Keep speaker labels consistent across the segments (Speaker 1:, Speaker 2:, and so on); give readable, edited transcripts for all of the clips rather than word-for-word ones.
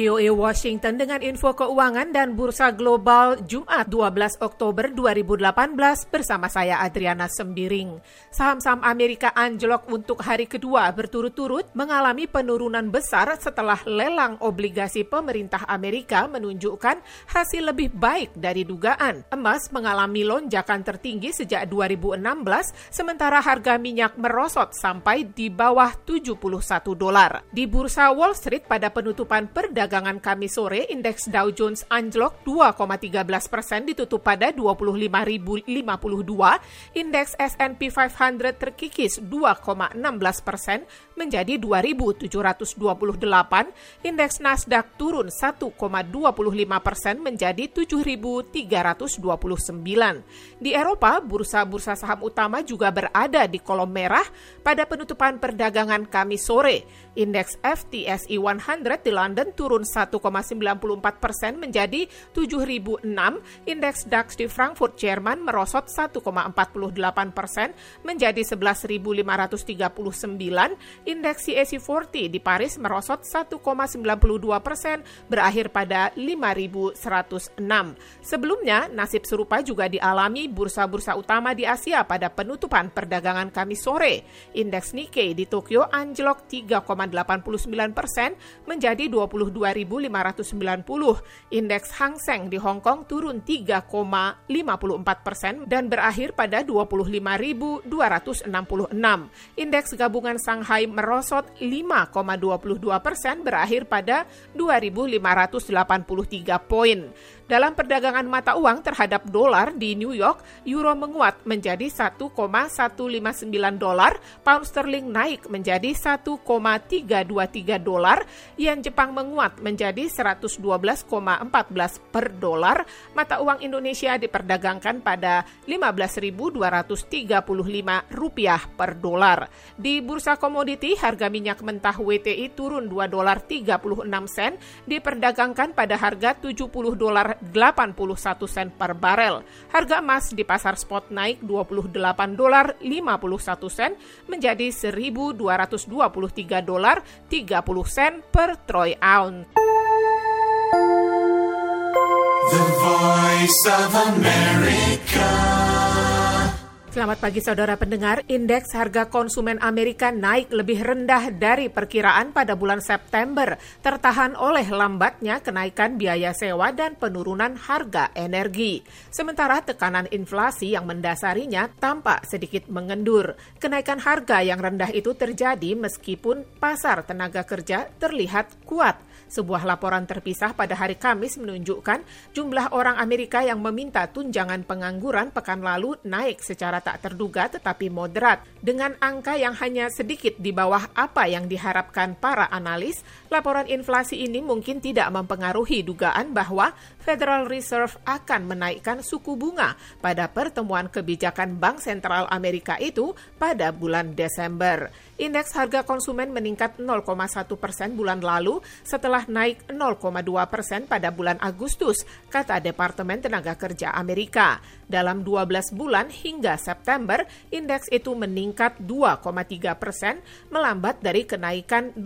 Speaker 1: VOA Washington dengan info keuangan dan bursa global Jumat 12 Oktober 2018 bersama saya Adriana Sembiring. Saham-saham Amerika anjlok untuk hari kedua berturut-turut mengalami penurunan besar setelah lelang obligasi pemerintah Amerika menunjukkan hasil lebih baik dari dugaan. Emas mengalami lonjakan tertinggi sejak 2016, sementara harga minyak merosot sampai di bawah $71. Di bursa Wall Street pada penutupan perdagangan Kamis sore, indeks Dow Jones anjlok 2,13% ditutup pada 25.052, indeks S&P 500 terkikis 2,16% menjadi 2.728, indeks Nasdaq turun 1,25% menjadi 7.329. Di Eropa, bursa-bursa saham utama juga berada di kolom merah pada penutupan perdagangan Kamis sore. Indeks FTSE 100 di London turun 1,94% menjadi 7.006, indeks DAX di Frankfurt, Jerman merosot 1,48% menjadi 11.539, indeks CAC 40 di Paris merosot 1,92% berakhir pada 5.106. Sebelumnya, nasib serupa juga dialami bursa-bursa utama di Asia pada penutupan perdagangan Kamis sore. Indeks Nikkei di Tokyo anjlok 3,89% menjadi 22.590. Indeks Hang Seng di Hong Kong turun 3,54% dan berakhir pada 25.266. Indeks gabungan Shanghai merosot 5,22% berakhir pada 2.583 poin. Dalam perdagangan mata uang terhadap dolar di New York, euro menguat menjadi $1,159, pound sterling naik menjadi $1,323, yen Jepang menguat menjadi 112,14 per dolar. Mata uang Indonesia diperdagangkan pada Rp15.235 per dolar. Di bursa komoditi, harga minyak mentah WTI turun $2.36, diperdagangkan pada harga $70.81 per barel. Harga emas di pasar spot naik $28.51 menjadi $1.223.30 per troy ounce.
Speaker 2: The Voice of America.
Speaker 1: Selamat pagi saudara pendengar, indeks harga konsumen Amerika naik lebih rendah dari perkiraan pada bulan September, tertahan oleh lambatnya kenaikan biaya sewa dan penurunan harga energi. Sementara tekanan inflasi yang mendasarinya tampak sedikit mengendur. Kenaikan harga yang rendah itu terjadi meskipun pasar tenaga kerja terlihat kuat. Sebuah laporan terpisah pada hari Kamis menunjukkan jumlah orang Amerika yang meminta tunjangan pengangguran pekan lalu naik secara tak terduga tetapi moderat. Dengan angka yang hanya sedikit di bawah apa yang diharapkan para analis, laporan inflasi ini mungkin tidak mempengaruhi dugaan bahwa Federal Reserve akan menaikkan suku bunga pada pertemuan kebijakan Bank Sentral Amerika itu pada bulan Desember. Indeks harga konsumen meningkat 0,1% bulan lalu setelah naik 0,2% pada bulan Agustus, kata Departemen Tenaga Kerja Amerika. Dalam 12 bulan hingga September, indeks itu meningkat 2,3%, melambat dari kenaikan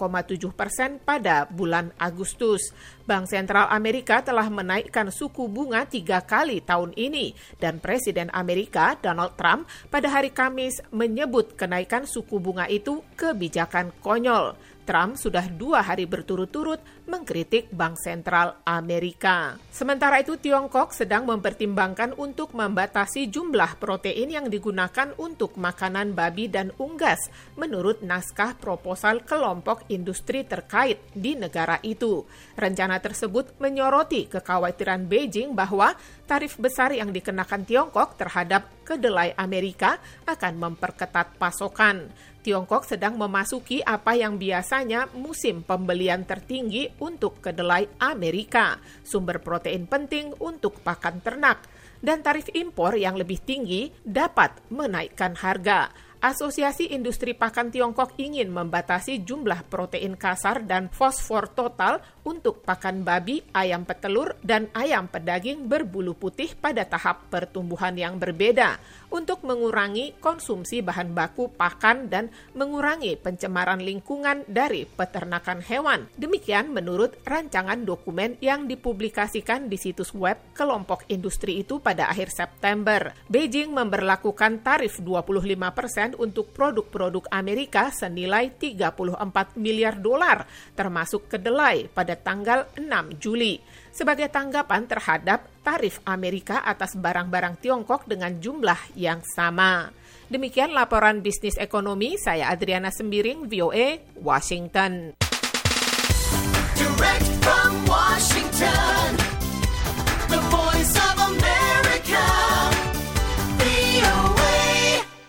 Speaker 1: 2,7% pada bulan Agustus. Bank Sentral Amerika telah menaikkan suku bunga 3 kali tahun ini, dan Presiden Amerika Donald Trump pada hari Kamis menyebut kenaikan suku bunga itu kebijakan konyol. Trump sudah 2 hari berturut-turut mengkritik Bank Sentral Amerika. Sementara itu, Tiongkok sedang mempertimbangkan untuk membatasi jumlah protein yang digunakan untuk makanan babi dan unggas, menurut naskah proposal kelompok industri terkait di negara itu. Rencana tersebut menyoroti kekhawatiran Beijing bahwa tarif besar yang dikenakan Tiongkok terhadap kedelai Amerika akan memperketat pasokan. Tiongkok sedang memasuki apa yang biasanya musim pembelian tertinggi untuk kedelai Amerika, sumber protein penting untuk pakan ternak, dan tarif impor yang lebih tinggi dapat menaikkan harga. Asosiasi Industri Pakan Tiongkok ingin membatasi jumlah protein kasar dan fosfor total untuk pakan babi, ayam petelur, dan ayam pedaging berbulu putih pada tahap pertumbuhan yang berbeda. untuk mengurangi konsumsi bahan baku pakan dan mengurangi pencemaran lingkungan dari peternakan hewan. Demikian menurut rancangan dokumen yang dipublikasikan di situs web kelompok industri itu pada akhir September. Beijing memberlakukan tarif 25% untuk produk-produk Amerika senilai 34 miliar dolar, termasuk kedelai pada tanggal 6 Juli. Sebagai tanggapan terhadap tarif Amerika atas barang-barang Tiongkok dengan jumlah yang sama. Demikian laporan bisnis ekonomi, saya Adriana Sembiring, VOA, Washington.
Speaker 2: Direct from Washington.